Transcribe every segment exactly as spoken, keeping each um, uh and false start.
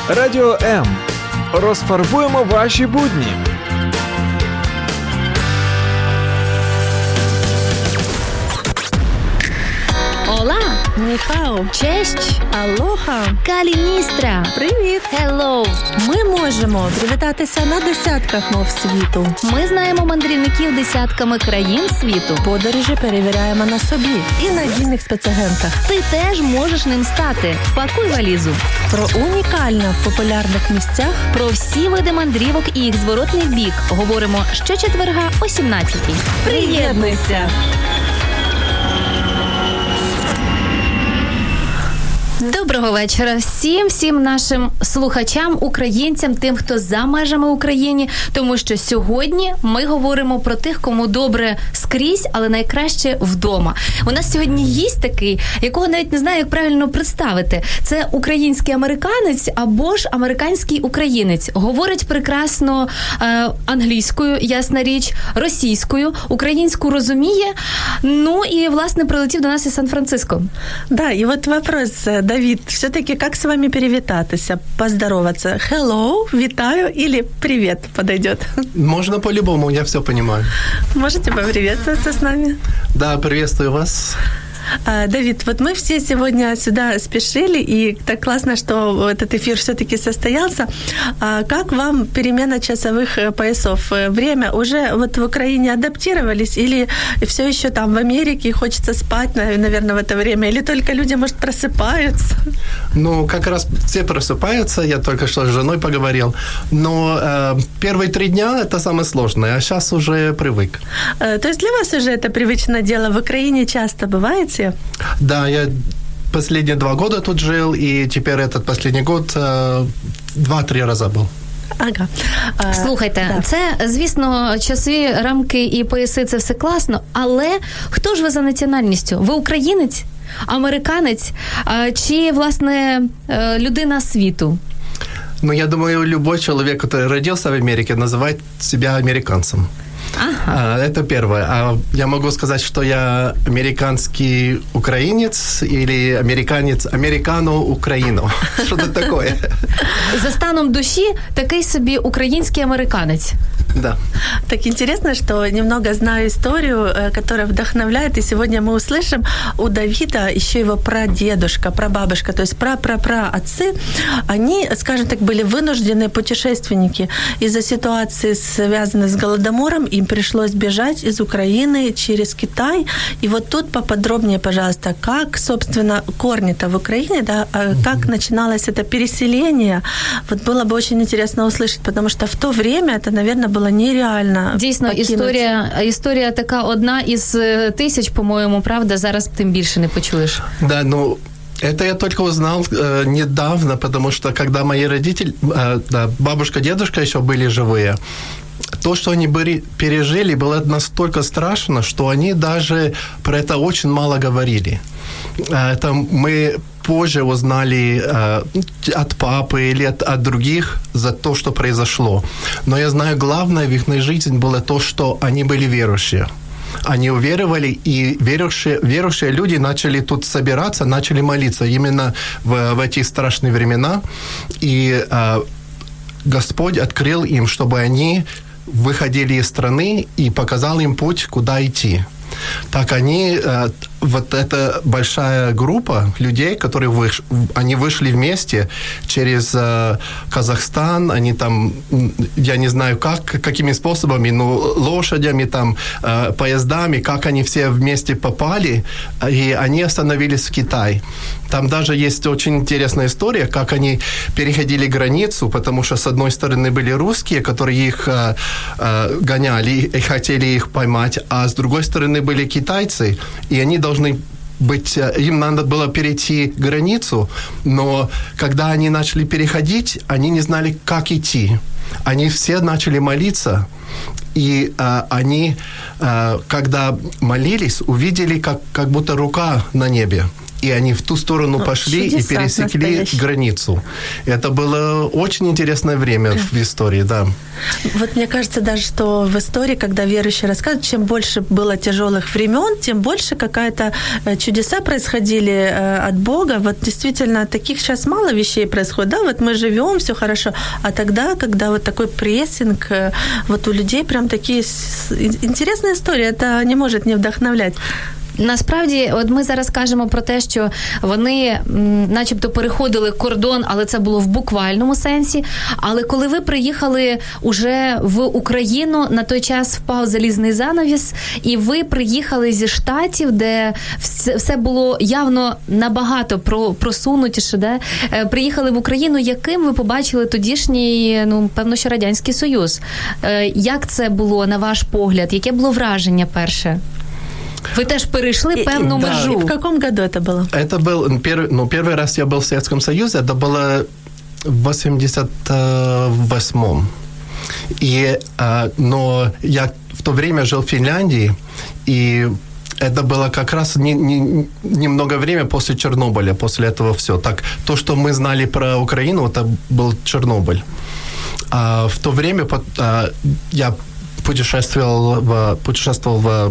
Радіо М. Розфарбуємо ваші будні. Ола! Ніхао! Честь! Алоха! Каліністра! Привіт! Хеллоу! Ми можемо привітатися на десятках мов світу. Ми знаємо мандрівників десятками країн світу. Подорожі перевіряємо на собі і надійних спецагентах. Ти теж можеш ним стати. Пакуй валізу. Про унікально в популярних місцях. Про всі види мандрівок і їх зворотний бік говоримо щочетверга о сімнадцятій. Приєднуйся! Доброго вечора всім, всім нашим слухачам, українцям, тим, хто за межами України, тому що сьогодні ми говоримо про тих, кому добре скрізь, але найкраще вдома. У нас сьогодні гість такий, якого навіть не знаю, як правильно представити. Це український американець або ж американський українець. Говорить прекрасно е, англійською, ясна річ, російською, українську розуміє, ну і, власне, прилетів до нас із Сан-Франциско. Да, и вот вопрос, Давид, все-таки как с вами перевитаться, поздороваться? Hello, витаю или привет подойдет? Можно по-любому, я все понимаю. Можете поприветствоваться с нами? Да, приветствую вас. Давид, вот мы все сегодня сюда спешили, и так классно, что этот эфир все-таки состоялся. Как вам перемена часовых поясов? Время уже вот в Украине адаптировались или все еще там в Америке хочется спать, наверное, в это время? Или только люди, может, просыпаются? Ну, как раз все просыпаются, я только что с женой поговорил. Но э, первые три дня это самое сложное, а сейчас уже привык. То есть для вас уже это привычное дело? В Украине часто бывает? Да, я последние два года тут жил, и теперь этот последний год э, два-три раза был. Ага. Слухайте, да. Це, звісно, часові рамки і пояси – це все класно, але хто ж ви за національністю? Ви українець, американець чи, власне, людина світу? Ну, я думаю, любой человек, который родился в Америке, называет себя американцем. Ага. Это первое. А я могу сказать, что я американский украинец или американец, американо-украино. Что-то такое. За станом душі такий собі український американець. Да. Так интересно, что немного знаю историю, которая вдохновляет, и сегодня мы услышим у Давида еще его прадедушка, прабабушка, то есть пра-пра-пра-отцы, они, скажем так, были вынужденные путешественники. Из-за ситуации, связанной с Голодомором, им пришлось бежать из Украины через Китай. И вот тут поподробнее, пожалуйста, как, собственно, корни-то в Украине, да, как начиналось это переселение. Вот было бы очень интересно услышать, потому что в то время это, наверное, было нереально. Дійсно, покинуть. історія, історія така одна із тисяч, по-моєму, правда, зараз тим більше не почуєш. Да, ну, это я только узнал э, недавно, потому что когда мои родители, э, да, бабушка, дедушка еще были живые, то, что они были, пережили, было настолько страшно, что они даже про это очень мало говорили. Это мы позже узнали э, от папы или от, от других за то, что произошло. Но я знаю, главное в их жизни было то, что они были верующие. Они уверовали, и верующие, верующие люди начали тут собираться, начали молиться именно в, в эти страшные времена. И э, Господь открыл им, чтобы они выходили из страны и показал им путь, куда идти. Так они, вот эта большая группа людей, которые выш, они вышли вместе через Казахстан, они там, я не знаю как, какими способами, но лошадями, там, поездами, как они все вместе попали, и они остановились в Китае. Там даже есть очень интересная история, как они переходили границу, потому что с одной стороны были русские, которые их э, э, гоняли и хотели их поймать, а с другой стороны были китайцы, и они должны быть, им надо было перейти границу, но когда они начали переходить, они не знали, как идти. Они все начали молиться, и э, они, э, когда молились, увидели, как, как будто рука на небе. и они в ту сторону Ну, пошли и чудеса пересекли настоящие. границу. Это было очень интересное время в истории, да. Вот мне кажется даже, что в истории, когда верующие рассказывают, чем больше было тяжелых времен, тем больше какая-то э, чудеса происходили э, от Бога. Вот действительно, таких сейчас мало вещей происходит. Да, вот мы живем, все хорошо. А тогда, когда вот такой прессинг, э, вот у людей прям такие... с- Интересная история, это не может не вдохновлять. Насправді, от ми зараз кажемо про те, що вони м, начебто переходили кордон, але це було в буквальному сенсі. Але коли ви приїхали уже в Україну, на той час впав залізний занавіс, і ви приїхали зі Штатів, де все, все було явно набагато про, просунутіше, де е, приїхали в Україну, яким ви побачили тодішній, ну, певно, що Радянський Союз. Е, як це було, на ваш погляд? Яке було враження перше? Ви теж перейшли певну Да. межу. И в каком году это было? Это был первый, ну, первый раз я был в Советском Союзе, это было в восемьдесят восьмом. И, а, но я в то время жил в Финляндии, и это было как раз не, не, немного время после Чернобыля, после этого все. Так, то, что мы знали про Украину, это был Чернобыль. А в то время а, я путешествовал в, путешествовал в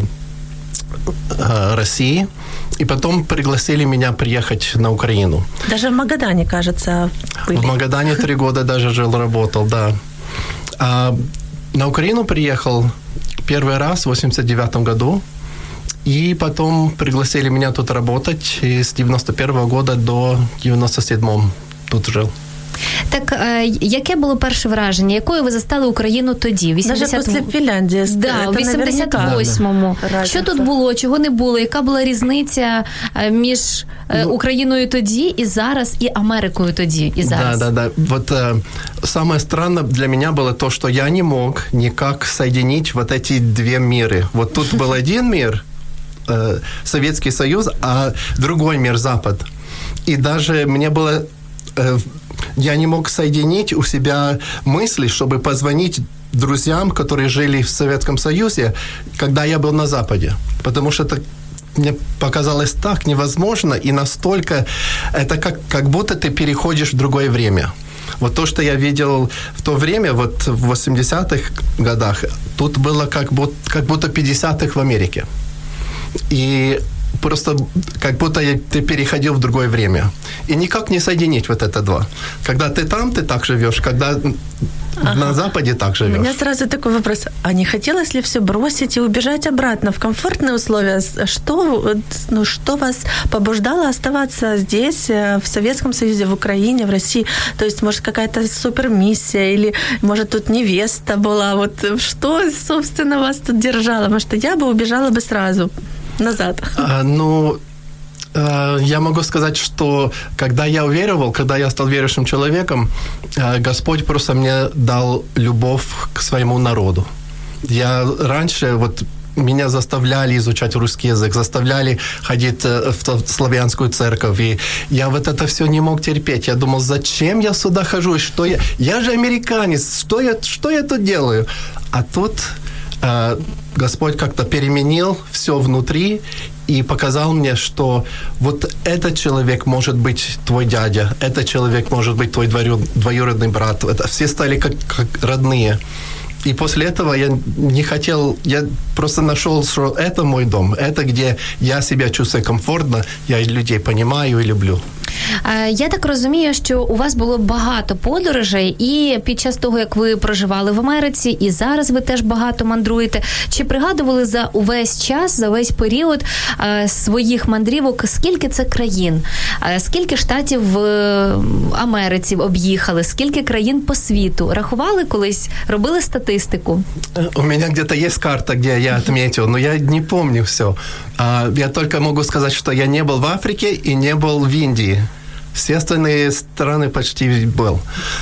России, и потом пригласили меня приехать на Украину. Даже в Магадане, кажется, были. В Магадане три года даже жил, работал, да. А на Украину приехал первый раз в восемьдесят девятом году, и потом пригласили меня тут работать, и с девяносто первого года до девяносто седьмого тут жил. Так, е, яке було перше враження? Якою ви застали Україну тоді? Даже после Финляндии. Да, это у вісімдесят наверняка восьмому. разница. Що тут було, чого не було? Яка була різниця е, між е, Україною тоді і зараз, і Америкою тоді і зараз? Да, да, да. Вот э, самое странное для меня было то, что я не мог никак соединить вот эти две миры. Вот тут был один мир, э, Советский Союз, а другой мир, Запад. И даже мне было... Э, я не мог соединить у себя мысли, чтобы позвонить друзьям, которые жили в Советском Союзе, когда я был на Западе. Потому что это мне показалось так невозможно, и настолько... Это как, как будто ты переходишь в другое время. Вот то, что я видел в то время, вот в восьмидесятых годах, тут было как будто, как будто пятидесятых в Америке. И просто как будто ты переходил в другое время. И никак не соединить вот это два. Когда ты там, ты так живешь, когда ага. на Западе так живешь. У меня сразу такой вопрос. А не хотелось ли все бросить и убежать обратно в комфортные условия? Что, ну, что вас побуждало оставаться здесь, в Советском Союзе, в Украине, в России? То есть, может, какая-то супермиссия или, может, тут невеста была? Вот что, собственно, вас тут держало? Потому что я бы убежала бы сразу назад. А, ну, а, я могу сказать, что когда я уверовал, когда я стал верующим человеком, а, Господь просто мне дал любовь к своему народу. Я раньше вот меня заставляли изучать русский язык, заставляли ходить в славянскую церковь, и я вот это все не мог терпеть. Я думал, зачем я сюда хожу, что я... Я же американец, что я, что я тут делаю? А тут э, Господь как-то переменил все внутри и показал мне, что вот этот человек может быть твой дядя, этот человек может быть твой двоюродный брат. Это все стали как, как родные. И после этого я не хотел, я просто нашел, что это мой дом, это где я себя чувствую комфортно, я людей понимаю и люблю. Я так розумію, що у вас було багато подорожей, і під час того, як ви проживали в Америці, і зараз ви теж багато мандруєте. Чи пригадували за увесь час, за весь період своїх мандрівок, скільки це країн? Скільки штатів в Америці об'їхали? Скільки країн по світу? Рахували колись? Робили статистику? У меня где-то есть карта, где я отметил, но я не помню все. Я только могу сказать, что я не был в Африке и не был в Индии. Все остальные страны почти был.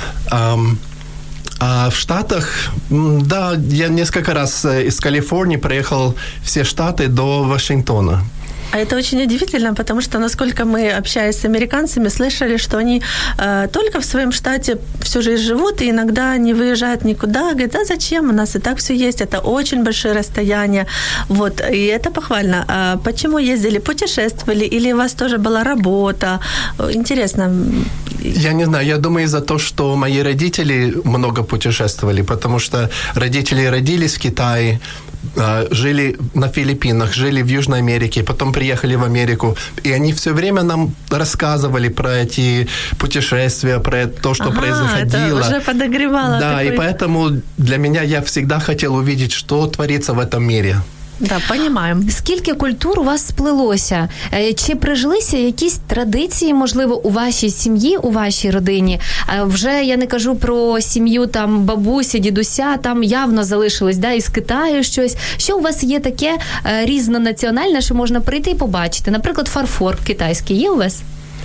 А в Штатах, да, я несколько раз из Калифорнии проехал все штаты до Вашингтона. А это очень удивительно, потому что, насколько мы, общаясь с американцами, слышали, что они э, только в своем штате всю жизнь живут, и иногда не выезжают никуда. Говорят, да зачем, у нас и так все есть, это очень большие расстояния. Вот, и это похвально. А почему ездили, путешествовали, или у вас тоже была работа? Интересно. Я не знаю, я думаю, из-за того, что мои родители много путешествовали, потому что родители родились в Китае, жили на Филиппинах, жили в Южной Америке, потом приехали в Америку, и они все время нам рассказывали про эти путешествия, про то, что ага, происходило. Это уже подогревало. Да, такой... и поэтому для меня я всегда хотел увидеть, что творится в этом мире. Да, понимаємо. Скільки культур у вас сплелося? Чи прижилися якісь традиції, можливо, у вашій сім'ї, у вашій родині? Вже я не кажу про сім'ю там бабусі, дідуся, там явно залишилось, да, із Китаю щось. Що у вас є таке різнонаціональне, що можна прийти і побачити? Наприклад, фарфор китайський є у вас?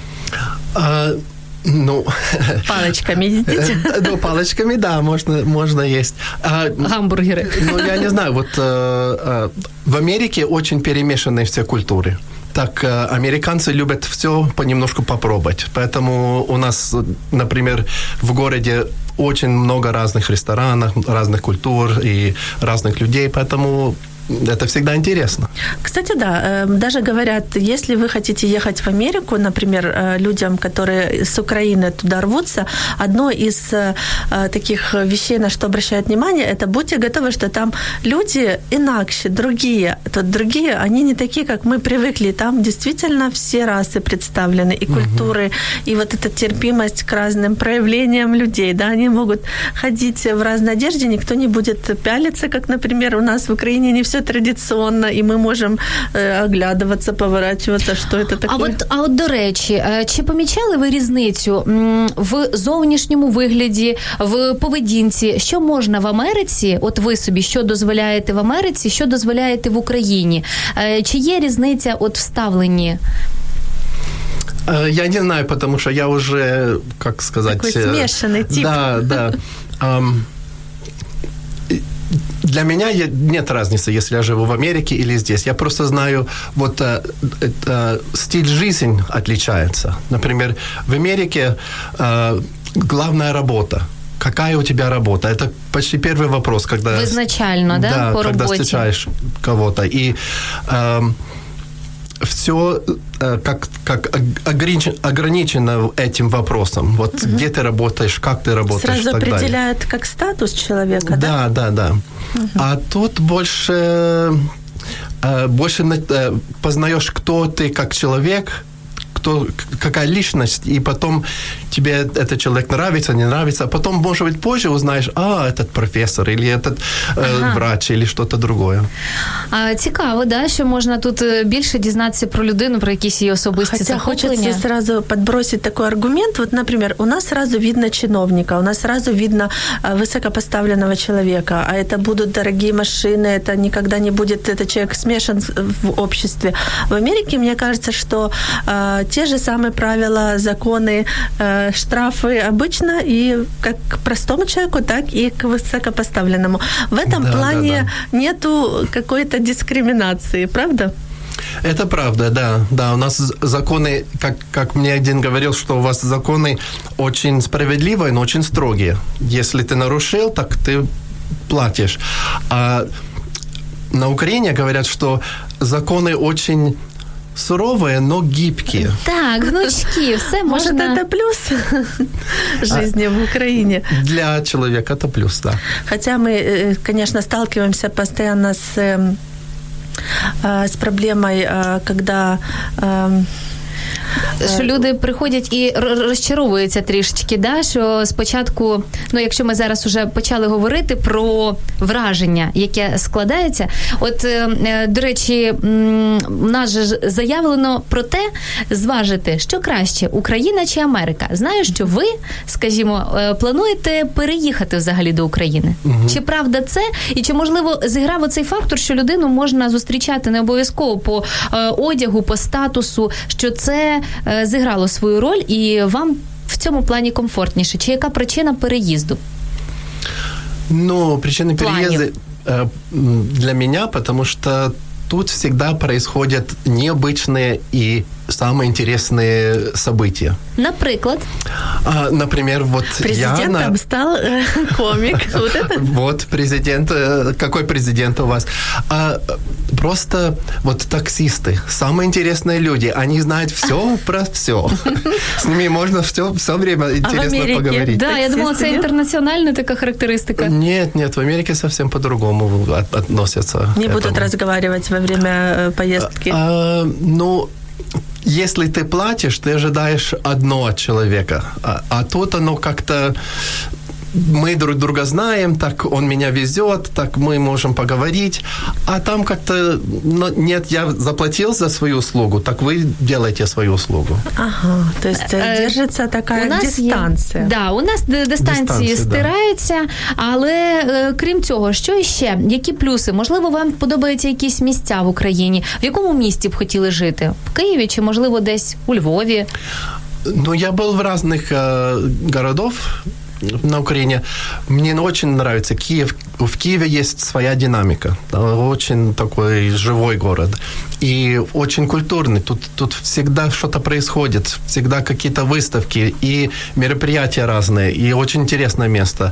А... Ну, палочками едите? Ну, палочками, да, можно, можно есть. А, гамбургеры. Ну, я не знаю, вот э, в Америке очень перемешаны все культуры. Так, американцы любят все понемножку попробовать. Поэтому у нас, например, в городе очень много разных ресторанов, разных культур и разных людей, поэтому... Это всегда интересно. Кстати, да, даже говорят, если вы хотите ехать в Америку, например, людям, которые с Украины туда рвутся, одно из таких вещей, на что обращают внимание, это будьте готовы, что там люди инакше, другие. Тут другие, они не такие, как мы привыкли. Там действительно все расы представлены, и культуры, угу. и вот эта терпимость к разным проявлениям людей. Да, они могут ходить в разной одежде, никто не будет пялиться, как, например, у нас в Украине не все традиційно, і ми можемо е, оглядуватися, поворачуватися, що це таке. А от, а от, до речі, чи помічали ви різницю в зовнішньому вигляді, в поведінці? Що можна в Америці, от ви собі, що дозволяєте в Америці, що дозволяєте в Україні? Чи є різниця от в ставленні? Я не знаю, потому что я уже, как сказать... Такой смешанный тип. Да, да. Um, Для меня нет разницы, если я живу в Америке или здесь. Я просто знаю, вот э, э, стиль жизни отличается. Например, в Америке э, главная работа. Какая у тебя работа? Это почти первый вопрос, когда... Изначально, да, да, по когда работе. встречаешь кого-то. И... Э, все как, как ограничено этим вопросом. Вот угу. где ты работаешь, как ты работаешь. Сразу определяют как статус человека, да? Да, да, да. Угу. А тут больше, больше познаешь, кто ты как человек, кто, какая личность, и потом тебе этот человек нравится, не нравится, а потом, может быть, позже узнаешь, а, этот профессор, или этот э, ага. врач, или что-то другое. А, цікаво, да, що можна тут більше дізнатися про людину, про якісь її особисті захоплення. Хотя хочется сразу подбросить такой аргумент. Вот, например, у нас сразу видно чиновника, у нас сразу видно высокопоставленного человека, а это будут дорогие машины, это никогда не будет, этот человек смешан в обществе. В Америке, мне кажется, что э, те же самые правила, законы, э, штрафы обычно и как к простому человеку, так и к высокопоставленному. В этом да, плане да, да. нету какой-то дискриминации, правда? Это правда, да. Да, у нас законы, как, как мне один говорил, что у вас законы очень справедливые, но очень строгие. Если ты нарушил, так ты платишь. А на Украине говорят, что законы очень... суровые, но гибкие. Так, гнучки, все можно... Может, это плюс жизни а, в Украине? Для человека это плюс, да. Хотя мы, конечно, сталкиваемся постоянно с, с проблемой, когда... Що люди приходять і розчаровуються трішечки, да? Що спочатку, ну якщо ми зараз уже почали говорити про враження, яке складається, от, до речі, у нас же заявлено про те, зважити, що краще, Україна чи Америка. Знаю, що ви, скажімо, плануєте переїхати взагалі до України. Угу. Чи правда це? І чи, можливо, зіграв оцей фактор, що людину можна зустрічати не обов'язково по одягу, по статусу, що це зіграло свою роль і вам в цьому плані комфортніше? Чи яка причина переїзду? Ну, причина переезда для меня, потому что тут всегда происходят необычные и самые интересные события. Наприклад? А, например, вот Президентом я... На... стал э, комик. Вот это? Вот президент. Какой президент у вас? А, просто вот таксисты, самые интересные люди. Они знают все про все. С ними можно все, все время интересно а поговорить. Да, я думала, це інтернаціональна така характеристика. Нет, нет, в Америке совсем по-другому относятся. Не будут разговаривать во время поездки. А, ну... Если ты платишь, ты ожидаешь одно от человека, а, а тут оно как-то... Мы друг друга знаем, так он меня везет, так мы можем поговорить, а там как-то... Ну, нет, я заплатил за свою услугу, так вы делаете свою услугу. Ага, то есть держится такая у нас дистанція. Є, да, у нас дистанції стираються, да. Але крім цього, що ще? Які плюси? Можливо, вам подобаються якісь місця в Україні? В якому місті б хотіли жити? В Києві чи, можливо, десь у Львові? Ну, я был в разных э, городах на Украине. Мне очень нравится Киев. В Киеве есть своя динамика. Очень такой живой город. И очень культурный. Тут, тут всегда что-то происходит. Всегда какие-то выставки и мероприятия разные. И очень интересное место.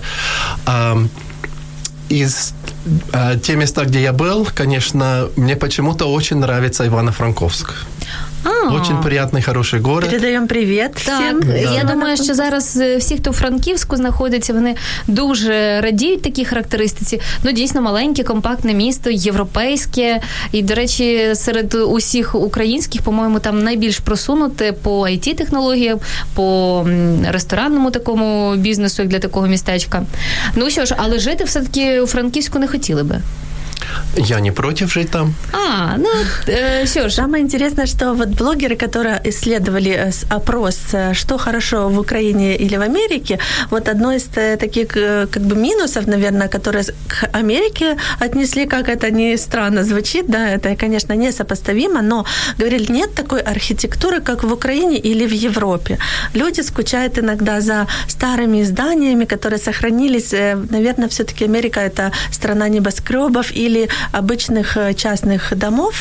Из те места, где я был, конечно, мне почему-то очень нравится Ивано-Франковск. А. Очень приятный, хороший город. Передаємо привіт всім. Так, я думаю, що зараз всі, хто в Франківську знаходяться, вони дуже радіють такій характеристиці. Ну, дійсно, маленьке, компактне місто, європейське. І, до речі, серед усіх українських, по-моєму, там найбільш просунуте по ай ті-технологіям, по ресторанному такому бізнесу, як для такого містечка. Ну, що ж, але жити все-таки у Франківську не хотіли би. Я не против жить там. А, ну, э, что ж. Самое интересное, что вот блогеры, которые исследовали опрос, что хорошо в Украине или в Америке, вот одно из таких как бы минусов, наверное, которые к Америке отнесли, как это ни странно звучит, да, это, конечно, несопоставимо, но говорили, нет такой архитектуры, как в Украине или в Европе. Люди скучают иногда за старыми зданиями, которые сохранились. Наверное, все-таки Америка – это страна небоскребов или обычных частных домов,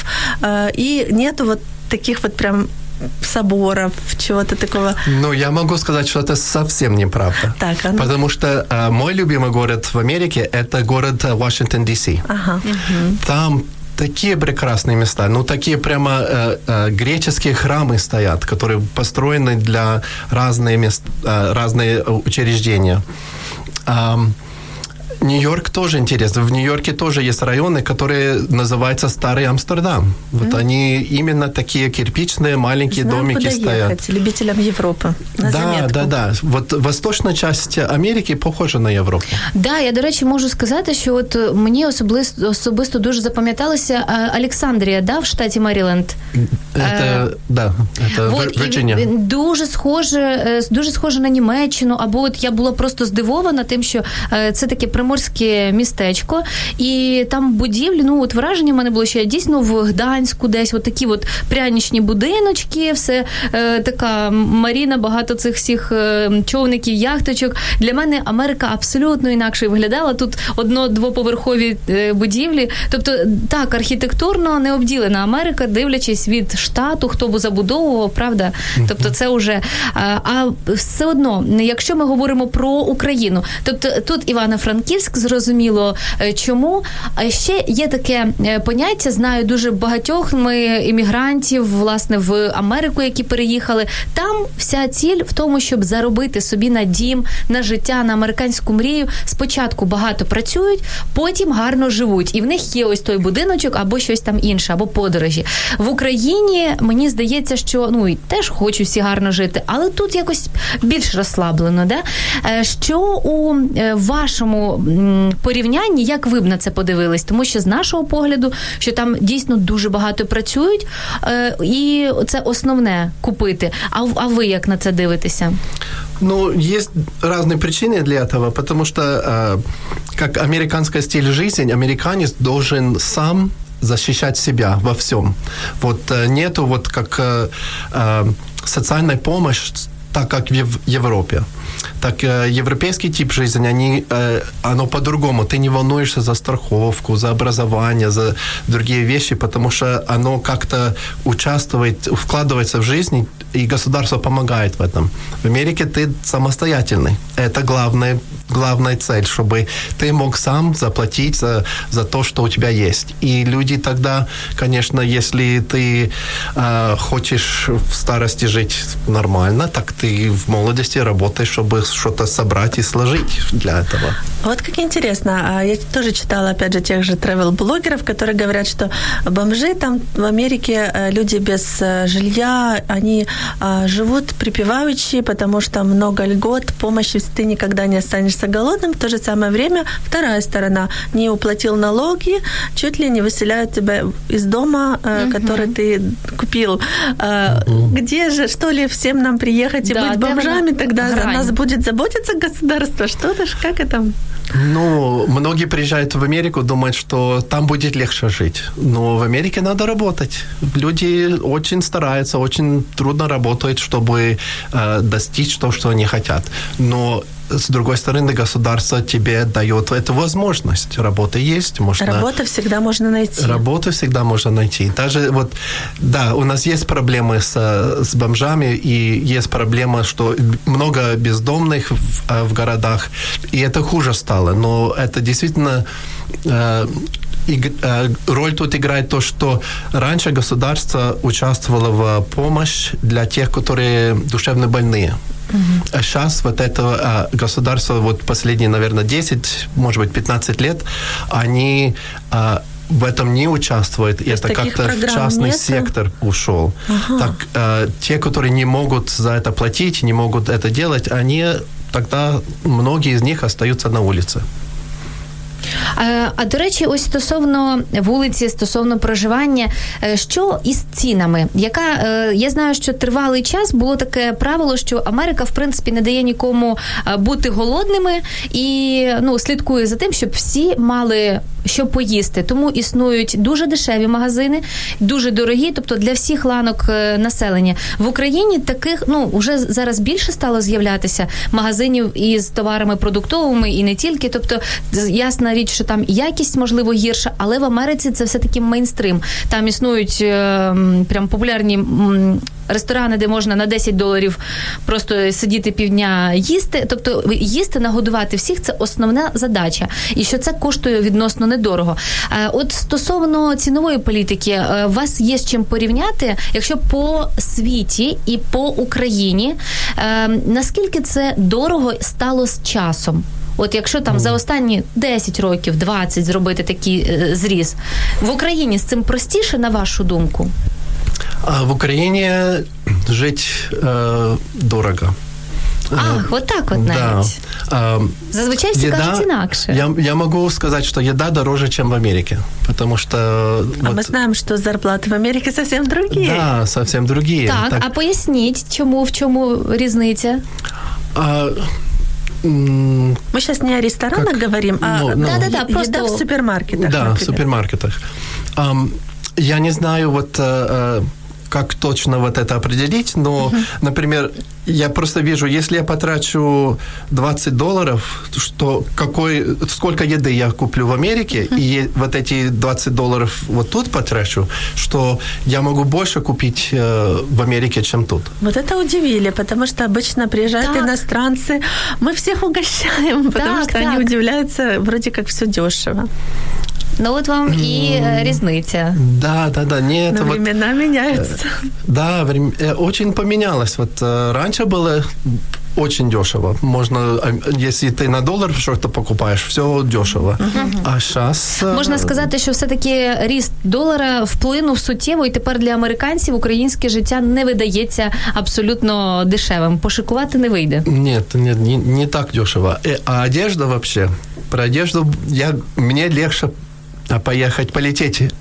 и нету вот таких вот прям соборов, чего-то такого. Ну, я могу сказать, что это совсем неправда. Так, а ну. Потому что э, мой любимый город в Америке – это город Вашингтон, Ди Си. Ага. Угу. Там такие прекрасные места, ну, такие прямо э, э, греческие храмы стоят, которые построены для разные мест, э, разные учреждения. Э, Нью-Йорк тоже интересно. В Нью-Йорке тоже есть районы, которые называются Старый Амстердам. Вот mm-hmm. они именно такие кирпичные, маленькие Знаю, домики куда стоят. Ехать, любителям Европы. На да, заметку. да, да. Вот восточная часть Америки похожа на Європу. Да, я, до речі, можу сказати, що от мені особисто, особисто дуже запам'яталася Олександрія, да, в штаті Меріленд. Это, да, это вот, Вірджинія. Дуже схоже, дуже схоже на Німеччину, або от я була просто здивована тим, що це таке приморське містечко, і там будівлі, ну от враження в мене було, що я дійсно в Гданську десь, от такі от прянічні будиночки, все е, така маріна, багато цих всіх е, човників, яхточок. Для мене Америка абсолютно інакше виглядала. Тут одно-двоповерхові е, будівлі. Тобто, так, архітектурно не обділена Америка, дивлячись від штату, хто б забудовував, правда? Тобто це вже... А, а все одно, якщо ми говоримо про Україну, тобто тут Івано-Франківськ, зрозуміло чому. А ще є таке поняття, знаю дуже багатьох ми іммігрантів, власне, в Америку, які переїхали. Там вся ціль в тому, щоб заробити собі на дім, на життя, на американську мрію. Спочатку багато працюють, потім гарно живуть. І в них є ось той будиночок або щось там інше, або подорожі. В Україні, мені здається, що, ну, і теж хочу всі гарно жити, але тут якось більш розслаблено, да? Що у вашому порівнянні, як ви б на це подивились? Тому що з нашого погляду, що там дійсно дуже багато працюють, і це основне – купити. А, а ви як на це дивитеся? Ну, есть разные причины для этого, потому что, э, как американский стиль жизни, американец должен сам защищать себя во всем. Вот э, нету вот как э, э, социальной помощи, так как в Европе. Так э, европейский тип жизни, они, э, оно по-другому. Ты не волнуешься за страховку, за образование, за другие вещи, потому что оно как-то участвует, вкладывается в жизнь, и государство помогает в этом. В Америке ты самостоятельный. Это главная, главная цель, чтобы ты мог сам заплатить за, за то, что у тебя есть. И люди тогда, конечно, если ты э, хочешь в старости жить нормально, так ты в молодости работаешь, чтобы что-то собрать и сложить для этого. Вот как интересно. Я тоже читала, опять же, тех же travel-блогеров, которые говорят, что бомжи там в Америке, люди без жилья, они живут припеваючи, потому что много льгот, помощи, ты никогда не останешься голодным. В то же самое время вторая сторона: не уплатил налоги, чуть ли не выселяют тебя из дома, mm-hmm. который ты купил. Mm-hmm. Где же, что ли, всем нам приехать и да, быть бомжами? Тогда за нас будет заботиться государство. Что-то ж, как это? Ну, многие приезжают в Америку, думают, что там будет легче жить. Но в Америке надо работать. Люди очень стараются, очень трудно работают, чтобы э, достичь того, что они хотят. Но с другой стороны, государство тебе дает эту возможность. Работа есть. Можно... Работа всегда можно найти. Работу всегда можно найти. Даже вот, да, у нас есть проблемы с, с бомжами, и есть проблема, что много бездомных в, в городах, и это хуже стало. Но это действительно... Э, И, э, роль тут играет то, что раньше государство участвовало в помощи для тех, которые душевно больные. Uh-huh. А сейчас вот это э, государство вот последние, наверное, десять, может быть, пятнадцать лет, они э, в этом не участвуют, и это как-то в частный нету? Сектор ушел. Uh-huh. Так э, те, которые не могут за это платить, не могут это делать, они тогда, многие из них остаются на улице. А, а до речі, ось стосовно вулиці, стосовно проживання, що із цінами? Яка, я знаю, що тривалий час було таке правило, що Америка, в принципі, не дає нікому бути голодними і, ну, слідкує за тим, щоб всі мали що поїсти. Тому існують дуже дешеві магазини, дуже дорогі, тобто для всіх ланок населення. В Україні таких, ну, вже зараз більше стало з'являтися магазинів із товарами продуктовими і не тільки, тобто ясна річ, що там якість, можливо, гірша, але в Америці це все-таки мейнстрим. Там існують е, прям популярні м, ресторани, де можна на десять доларів просто сидіти півдня їсти. Тобто їсти, нагодувати всіх – це основна задача. І що це коштує відносно недорого. Е, от стосовно цінової політики, е, у вас є з чим порівняти, якщо по світі і по Україні, е, наскільки це дорого стало з часом? От якщо там за останні десять років, двадцять зробити такий е, зріз, в Україні з цим простіше, на вашу думку? А в Україні жити е, дорого. Ах, от так от навіть. Да. Зазвичай всі еда, кажуть інакше. Я, я могу сказать, что еда дороже, чем в Америке. Потому что... А вот, мы знаем, что зарплаты в Америке совсем другие. Да, совсем другие. Так, так. А поясніть, чому, в чому різниця? А, Мы сейчас не о ресторанах как? говорим, а ну, ну, да-да-да, просто еда в супермаркетах. Да, например. в супермаркетах. Um, я не знаю, вот... Uh, как точно вот это определить, но, uh-huh. например, я просто вижу, если я потрачу двадцать долларов, что какой, сколько еды я куплю в Америке, uh-huh. и вот эти двадцать долларов вот тут потрачу, что я могу больше купить э, в Америке, чем тут. Вот это удивили, потому что обычно приезжают так. иностранцы, мы всех угощаем, потому так, что так. они удивляются, вроде как все дешево. Ну, от вам і різниця. Да, да, да. Не, Но это времена вот, меняются. Да, время, очень поменялось. Вот раньше было очень дешево. Можно, если ты на доллар что-то покупаешь, все дешево. Uh-huh. А сейчас... Можна сказати, що все-таки ріст долара вплинув суттєво, і тепер для американців українське життя не видається абсолютно дешевим. Пошикувати не вийде. Нет, нет, не, не так дешево. А одежда вообще... Про одежду я, мне легче поехать, полететь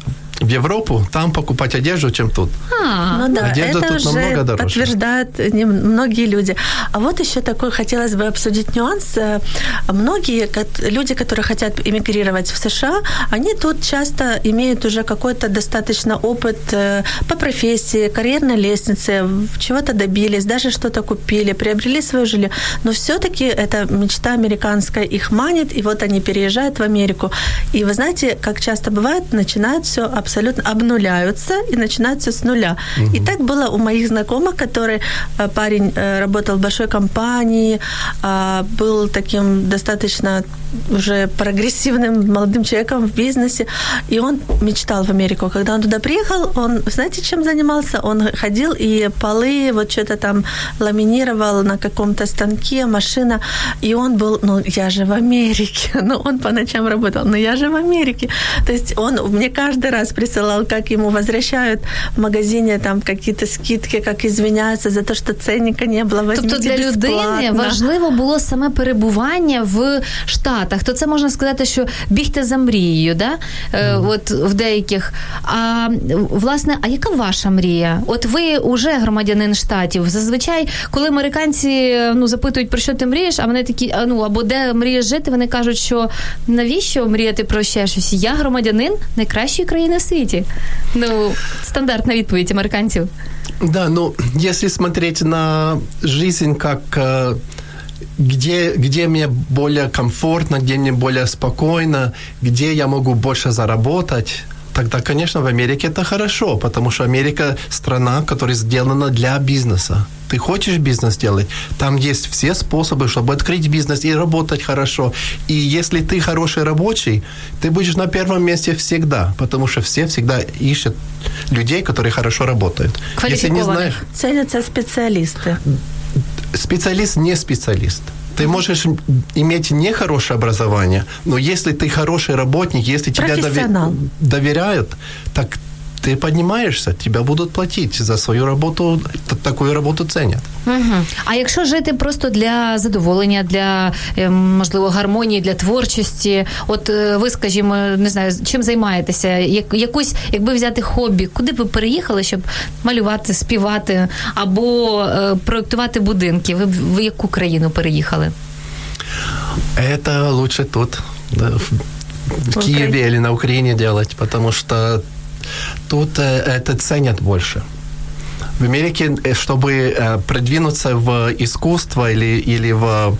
в Европу, там покупать одежду, чем тут. А, ну да, одежда это тут уже намного дороже. подтверждают не- многие люди. А вот еще такой хотелось бы обсудить нюанс. Многие ко- люди, которые хотят эмигрировать в США, они тут часто имеют уже какой-то достаточно опыт э, по профессии, карьерной лестнице, чего-то добились, даже что-то купили, приобрели свое жилье. Но все-таки эта мечта американская их манит, и вот они переезжают в Америку. И вы знаете, как часто бывает, начинают все абсолютно обнуляются и начинают все с нуля. Угу. И так было у моих знакомых, который э, парень э, работал в большой компании, э, был таким достаточно уже прогрессивным молодым человеком в бизнесе, и он мечтал в Америку. Когда он туда приехал, он, знаете, чем занимался? Он ходил и полы, вот что-то там ламинировал на каком-то станке, машина, и он был, ну, я же в Америке, ну, он по ночам работал, ну, я же в Америке. То есть он мне каждый раз присылал, как ему возвращают в магазине там какие-то скидки, как извиняются за то, що ценника не було, возьмите тобто для безплатно. людини важливо було саме перебування в Штатах. То це можна сказати, що бігти за мрією, да? Е, mm. От в деяких. А власне, а яка ваша мрія? От ви уже громадянин Штатів. Зазвичай, коли американці, ну, запитують, про що ти мрієш, а вони такі, а, ну, або де мрієш жити, вони кажуть, що навіщо мріяти про ще щось? Я громадянин найкращої країни в світі. Ну, стандартна відповідь американців. Да, ну, если смотреть на жизнь как где, где мне более комфортно, где мне более спокойно, где я могу больше заработать, тогда, конечно, в Америке это хорошо, потому что Америка – страна, которая сделана для бизнеса. Ты хочешь бизнес делать, там есть все способы, чтобы открыть бизнес и работать хорошо. И если ты хороший рабочий, ты будешь на первом месте всегда, потому что все всегда ищут людей, которые хорошо работают. Если не знаешь, ценятся специалисты. Специалист не специалист. Ты можешь иметь нехорошее образование, но если ты хороший работник, если тебя дови- доверяют, так ты поднимаешься, тебя будут платить за свою работу, такую работу ценят. Угу. А якщо жити просто для задоволення, для, можливо, гармонії, для творчості, от ви, скажімо, не знаю, чим займаєтеся, як, якусь, якби взяти хобі, куди б ви переїхали, щоб малювати, співати або е, проєктувати будинки? Ви б в яку країну переїхали? Это лучше тут, да, в, в Киеве или на Украине делать, потому что тут это ценят больше. В Америке, чтобы продвинуться в искусство или, или в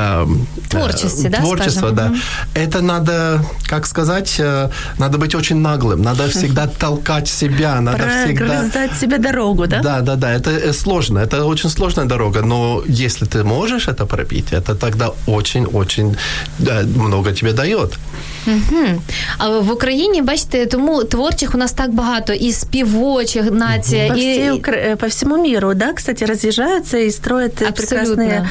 творчестве, э, да, творчество, скажем. да, Угу. это надо, как сказать, надо быть очень наглым, надо всегда толкать себя, надо всегда... Прогрызать себе дорогу, да? Да, да, да, это сложно, это очень сложная дорога, но если ты можешь это пробить, это тогда очень-очень да, много тебе дает. Угу. А в Україні, бачите, тому творчих у нас так багато, і співочих нація, по, і... всей Укра... по всему миру, да, кстати, разъезжаются и строят Абсолютно. прекрасные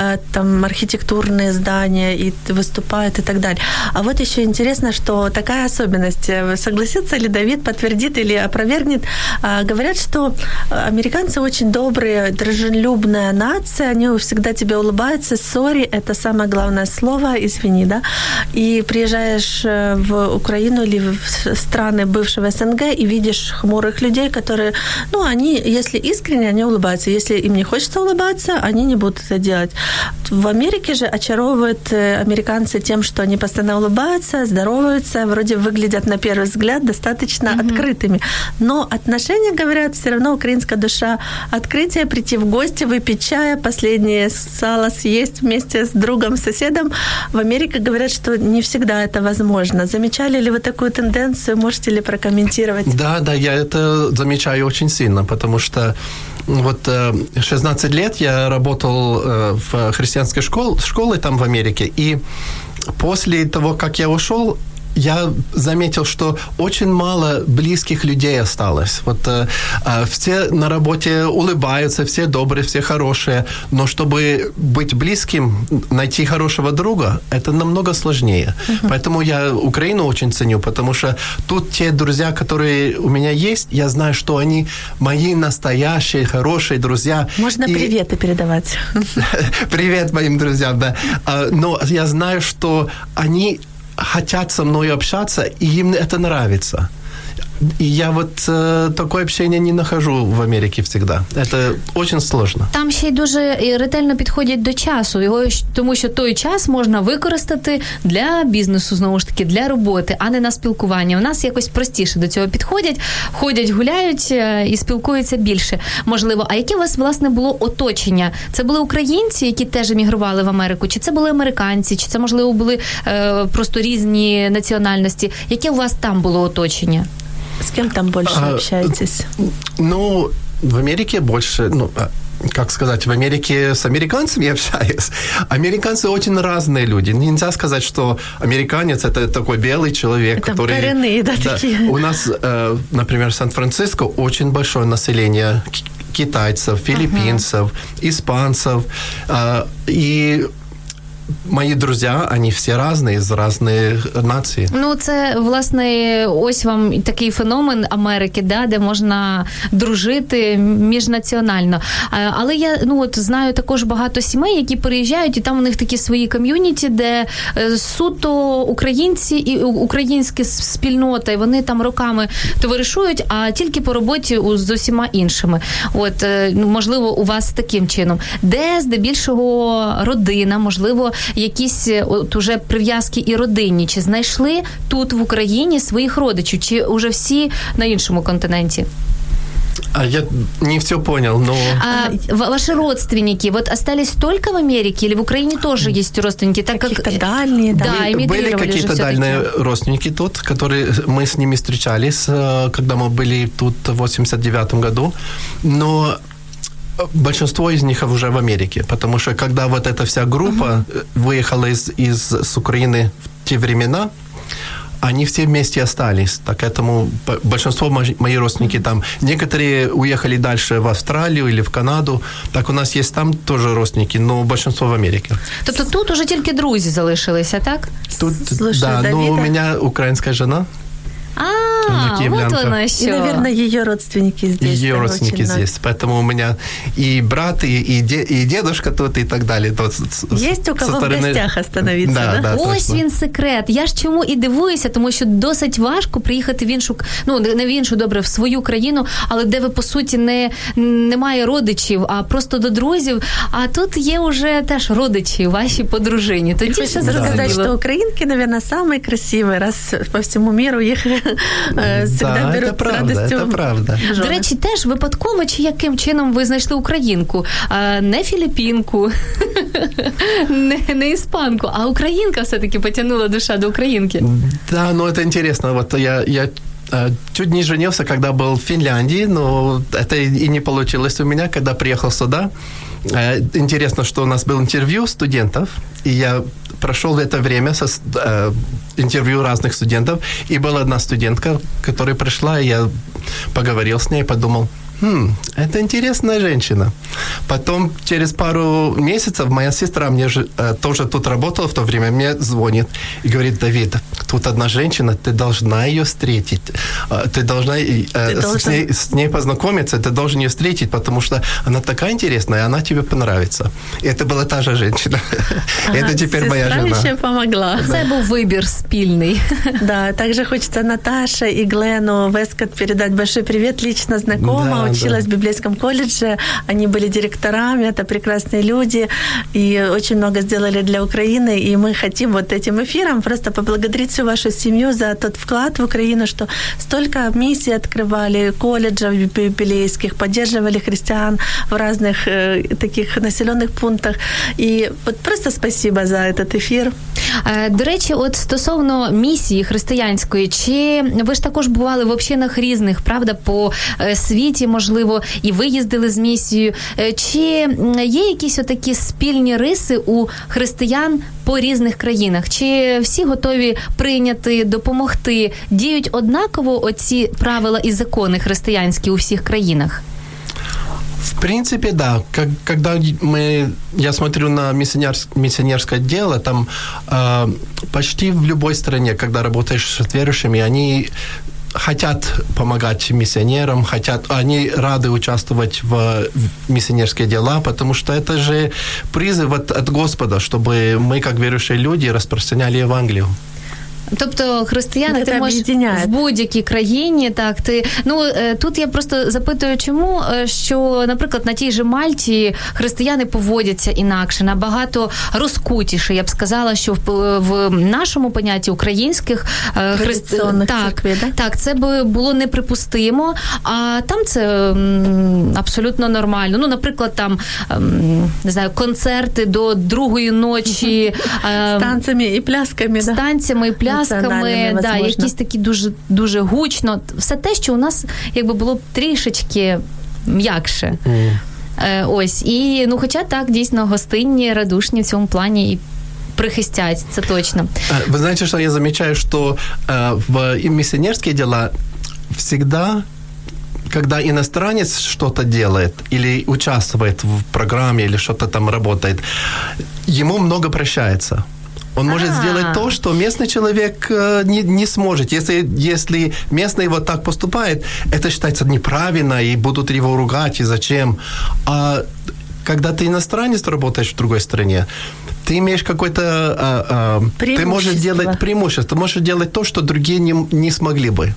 там архитектурные здания и выступают и так далее. А вот еще интересно, что такая особенность, согласится ли Давид, подтвердит или опровергнет, говорят, что американцы очень добрые, дружелюбная нация, они всегда тебе улыбаются, sorry, это самое главное слово, извини, да, и приезжаешь в Украину или в страны бывшего СНГ и видишь хмурых людей, которые, ну, они, если искренне, они улыбаются. Если им не хочется улыбаться, они не будут это делать. В Америке же очаровывают американцы тем, что они постоянно улыбаются, здороваются, вроде выглядят на первый взгляд достаточно mm-hmm. открытыми. Но отношения, говорят, все равно украинская душа открытие, прийти в гости, выпить чая, последнее сало съесть вместе с другом, соседом. В Америке говорят, что не всегда это возможно. Замечали ли вы такую тенденцию? Можете ли прокомментировать? Да, да, я это замечаю очень сильно, потому что вот шестнадцать лет я работал в христианской школе, школе там в Америке, и после того, как я ушел, я заметил, что очень мало близких людей осталось. Вот э, все на работе улыбаются, все добрые, все хорошие, но чтобы быть близким, найти хорошего друга, это намного сложнее. Uh-huh. Поэтому я Украину очень ценю, потому что тут те друзья, которые у меня есть, я знаю, что они мои настоящие, хорошие друзья. Можно и... приветы передавать. Привет моим друзьям, да. Но я знаю, что они хотят со мной общаться, и им это нравится. И я вот э, такое общение не нахожу в Америке всегда. Это очень сложно. Там ще й дуже ретельно підходять до часу, його, тому що той час можна використати для бізнесу, знову ж таки, для роботи, а не на спілкування. У нас якось простіше до цього підходять, ходять, гуляють і спілкуються більше, можливо. А яке у вас, власне, було оточення? Це були українці, які теж емігрували в Америку? Чи це були американці? Чи це, можливо, були е, просто різні національності? Яке у вас там було оточення? С кем там больше а, общаетесь? Ну, в Америке больше, ну, как сказать, в Америке с американцами общаюсь. Американцы очень разные люди. Нельзя сказать, что американец – это такой белый человек, это который… коренные, да, да, такие. У нас, например, в Сан-Франциско очень большое население китайцев, филиппинцев, uh-huh. испанцев. И мої друзі, вони всі різні, з різних націй. Ну, це, власне, ось вам такий феномен Америки, да, де можна дружити міжнаціонально. Але я, ну, от, знаю також багато сімей, які переїжджають, і там у них такі свої ком'юніті, де суто українці і українська спільнота, і вони там роками товаришують, а тільки по роботі з усіма іншими. От, можливо, у вас таким чином. Де, здебільшого, родина, можливо, якісь от уже прив'язки і родинні? Чи знайшли тут в Україні своїх родичів? Чи уже всі на іншому континенті? А я не все понял, но… А ваши родственники вот остались только в Америке или в Украине тоже есть родственники? Так какие-то как… дальние, да. Да, были какие-то дальние родственники тут, которые мы с ними встречались, когда мы были тут в восемьдесят девятом году, но… Большинство из них уже в Америке, потому что когда вот эта вся группа uh-huh. выехала из, из, с Украины в те времена, они все вместе остались. Так этому большинство моих родственники там. Некоторые уехали дальше в Австралию или в Канаду. Так у нас есть там тоже родственники, но большинство в Америке. Тобто тут уже тільки друзі залишилися, так? Тут, Слушай, да, Давида. Ну у меня украинская жена. А, вот она что. И, наверное, ее родственники здесь. Ее родственники очень, здесь. Да. Поэтому у меня и брат, и, и, де, и дедушка тут, и так далее. Тут, Есть у кого стороны… в гостях остановиться, да? да? да Ось він секрет. Я ж чому і дивуюся, тому що досить важко приїхати в іншу, ну, не в іншу, добре, в свою країну, але де ви, по суті, не, немає родичів, а просто до друзів. А тут є уже теж родичі, ваші подружині. Тоді все зрозуміло. Сказать, что украинки, наверное, самые красивые, раз по всему миру их всегда да, берут це правда, з радостю. Це правда. До речі, теж випадково, чи яким чином ви знайшли українку? А, не філіппінку, не, не іспанку, а українка все-таки потягнула душа до українки. Да, ну это интересно. Вот я, я чуть не женился, когда был в Финляндии, но это и не получилось у меня, когда приехал сюда. Интересно, что у нас было интервью студентов, и я прошел это время со э, интервью разных студентов, и была одна студентка, которая пришла, и я поговорил с ней, подумал, хм, это интересная женщина. Потом через пару месяцев моя сестра мне же, э, тоже тут работала в то время, мне звонит и говорит: Давид, тут одна женщина, ты должна ее встретить, ты должна э, ты с, должен... ней, с ней познакомиться, ты должен ее встретить, потому что она такая интересная, она тебе понравится. И это была та же женщина. Ага, это теперь моя жена. Сестра еще помогла. Це був вибір спільний. Да, также хочется Наташе и Глену Вескот передать большой привет, лично знакома, да, училась да. в библейском колледже, они были директорами, это прекрасные люди, и очень много сделали для Украины, и мы хотим вот этим эфиром просто поблагодарить всю вашу семью за тот вклад в Украину, что столько миссий открывали, колледжев библейских, поддерживали христиан в разных э, таких населенных пунктах, и вот просто спасибо за этот ефір. До речі, от стосовно місії християнської, чи ви ж також бували в общинах різних, правда, по світі, можливо, і ви їздили з місією, чи є якісь отакі спільні риси у християн по різних країнах? Чи всі готові прийняти, допомогти? Діють однаково оці правила і закони християнські у всіх країнах? В принципе, да. Как, когда мы, я смотрю на миссионерс, миссионерское дело, там э, почти в любой стране, когда работаешь с верующими, они хотят помогать миссионерам, хотят, они рады участвовать в, в миссионерские дела, потому что это же призыв от, от Господа, чтобы мы, как верующие люди, распространяли Евангелие. Тобто християни Це ти можеш об'єднає. в будь-якій країні, так, ти, ну, е, тут я просто запитую, чому, е, що, наприклад, на тій же Мальті християни поводяться інакше, набагато розкутіше, я б сказала, що в, в нашому понятті українських е, Традиційних так, церкві, да? так, це би було неприпустимо, а там це м, абсолютно нормально. Ну, наприклад, там, ем, не знаю, концерти до другої ночі. З танцями і плясками, з да? танцями і плясками, Національними, да, возможно. якісь такі дуже, дуже гучно. Все те, що у нас якби було б трішечки м'якше. Mm. Е, ось. І, ну, хоча так, дійсно, гостинні, радушні в цьому плані і прихистять, це точно. Вы знаете, что я замечаю, что э, в миссионерские дела всегда, когда иностранец что-то делает или участвует в программе или что-то там работает, ему много прощается. Он может А. сделать то, что местный человек э, не, не сможет. Если, если местный вот так поступает, это считается неправильно, и будут его ругать, и зачем. А когда ты иностранец, работаешь в другой стране, ты имеешь какое-то... А, а, ты можешь делать преимущество, ты можешь делать то, что другие не, не смогли бы.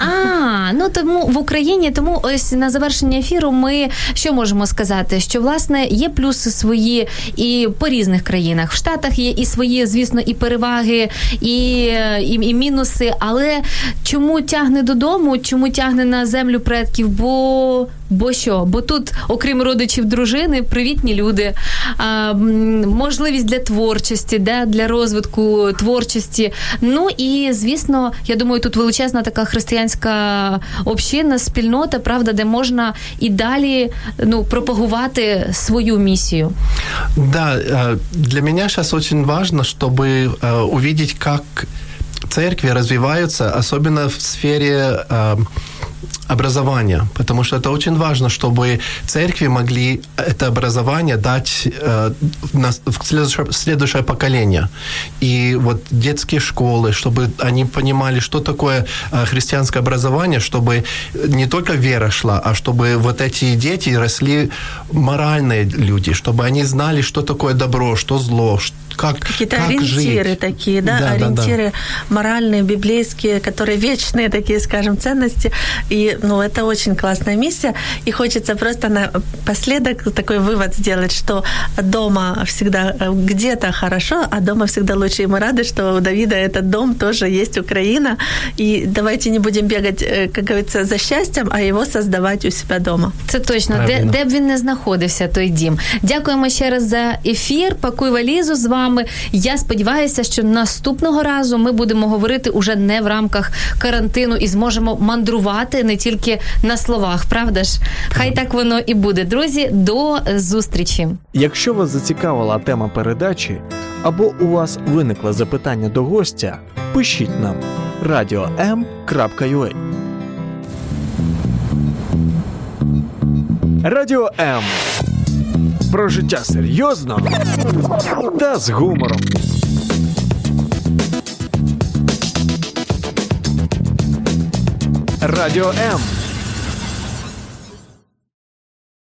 А, ну тому в Україні, тому ось на завершення ефіру ми що можемо сказати? Що, власне, є плюси свої і по різних країнах. В Штатах є і свої, звісно, і переваги, і, і, і мінуси, але чому тягне додому, чому тягне на землю предків? Бо, бо що? Бо тут, окрім родичів дружини, привітні люди, а, можливість для творчості, да, для розвитку творчості. Ну і, звісно, я думаю, тут величезна така християнська община, спільнота, правда, де можна і далі, ну, пропагувати свою місію. Да, для меня сейчас очень важно, чтобы увидеть, как церкви развиваются, особенно в сфере образования, потому что это очень важно, чтобы церкви могли это образование дать э, на, в следующее, следующее поколение. И вот детские школы, чтобы они понимали, что такое э, христианское образование, чтобы не только вера шла, а чтобы вот эти дети росли моральные люди, чтобы они знали, что такое добро, что зло, как, какие-то как ориентиры жить. такие, да, да ориентиры да, да. моральные, библейские, которые вечные такие, скажем, ценности. И, ну, это очень классная миссия. И хочется просто напоследок такой вывод сделать, что дома всегда где-то хорошо, а дома всегда лучше. И мы рады, что у Давида этот дом тоже есть Украина. И давайте не будем бегать, как говорится, за счастьем, а его создавать у себя дома. Це точно. Де, де б він не знаходився, той дім. Дякуємо ще раз за ефір. Пакуй валізу з вами. Я сподіваюся, що наступного разу ми будемо говорити уже не в рамках карантину і зможемо мандрувати не тільки на словах, правда ж? Хай так воно і буде. Друзі, до зустрічі. Якщо вас зацікавила тема передачі або у вас виникло запитання до гостя, пишіть нам радіо ем крапка ю а. Радіо М. Про життя серйозно та з гумором. Радіо М.